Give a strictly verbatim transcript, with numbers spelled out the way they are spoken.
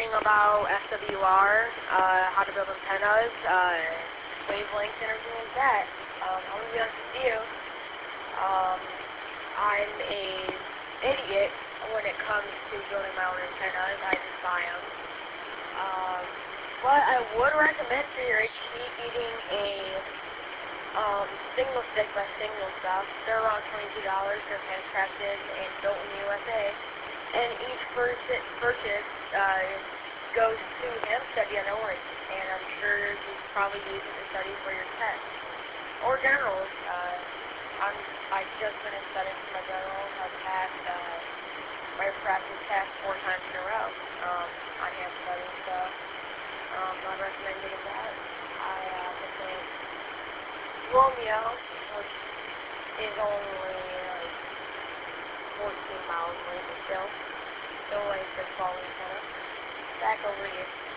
learning about S W R, uh, how to build antennas, uh, wavelengths, and everything like that. Um, I'm going to be honest with you. Um, I'm a idiot when it comes to building my own antennas. I just buy them. Um, but I would recommend for your H P getting a um, Signal Stick by Signal Stuff. They're around twenty-two dollars. They're handcrafted and built in the U S A. And each purchase, purchase uh, goes to hemp study on Orange. And I'm sure you probably use it to study for your test. Or generals. Uh, I'm, I've just been studying for my generals. I've passed uh, my practice test four times in a row um, on hemp study. So um, I recommend getting that. I uh, think Romeo, which is only like fourteen miles away, but still, still like the falling center. Back over to you.